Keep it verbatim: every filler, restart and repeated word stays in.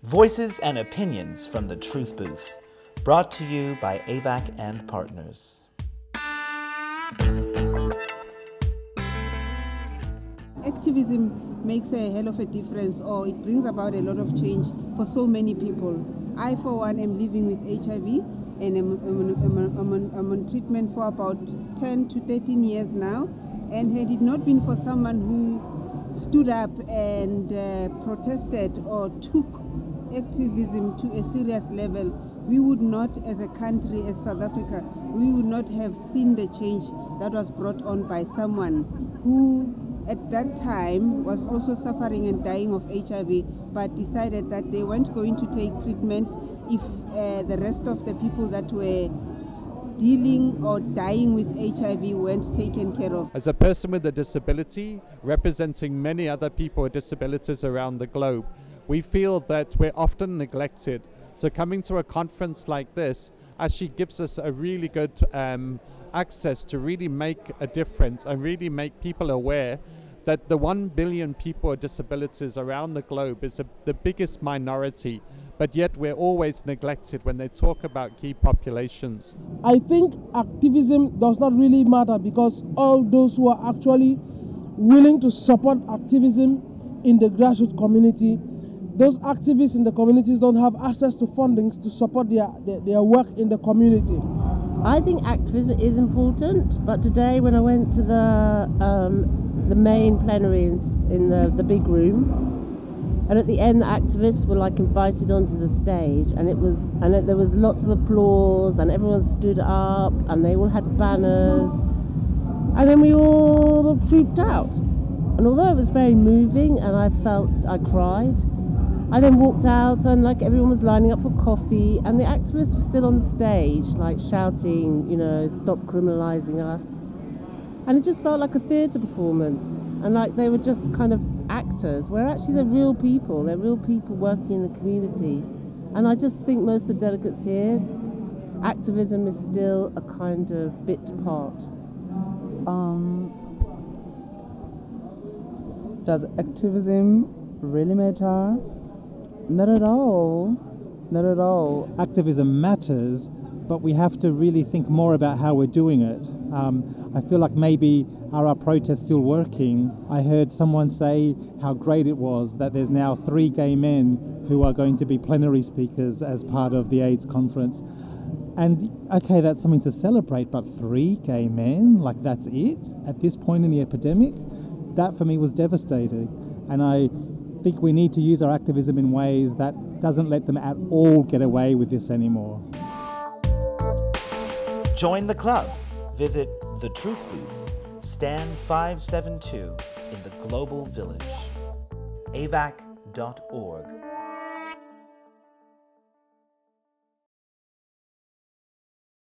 Voices and opinions from the Truth Booth, brought to you by A V A C and Partners. Activism makes a hell of a difference, or it brings about a lot of change for so many people. I, for one, am living with H I V and I'm, I'm, I'm, I'm, on, I'm on treatment for about ten to thirteen years now. And had it not been for someone who stood up and uh, protested or took activism to a serious level, we would not, as a country, as South Africa, we would not have seen the change that was brought on by someone who at that time was also suffering and dying of H I V, but decided that they weren't going to take treatment if uh, the rest of the people that were dealing or dying with H I V weren't taken care of. As a person with a disability, representing many other people with disabilities around the globe, we feel that we're often neglected. So coming to a conference like this actually gives us a really good um, access to really make a difference and really make people aware that the one billion people with disabilities around the globe is a, the biggest minority, but yet we're always neglected when they talk about key populations. I think activism does not really matter, because all those who are actually willing to support activism in the grassroots community, those activists in the communities don't have access to fundings to support their, their, their work in the community. I think activism is important, but today when I went to the um, the main plenary in, in the, the big room, and at the end the activists were like invited onto the stage, and it was and it, there was lots of applause and everyone stood up and they all had banners, and then we all trooped out. And although it was very moving and I felt I cried, I then walked out and like everyone was lining up for coffee and the activists were still on the stage like shouting, you know, stop criminalising us. And it just felt like a theatre performance, and like they were just kind of actors, where actually they're real people, they're real people working in the community. And I just think most of the delegates here, activism is still a kind of bit part. Um, does activism really matter? Not at all. Not at all. Activism matters, but we have to really think more about how we're doing it. Um, I feel like maybe are our protests still working? I heard someone say how great it was that there's now three gay men who are going to be plenary speakers as part of the AIDS conference. And okay, that's something to celebrate, but three gay men, like that's it at this point in the epidemic? That for me was devastating. And I think we need to use our activism in ways that doesn't let them at all get away with this anymore. Join the club. Visit The Truth Booth, stand five seven two in the Global Village. A V A C dot org.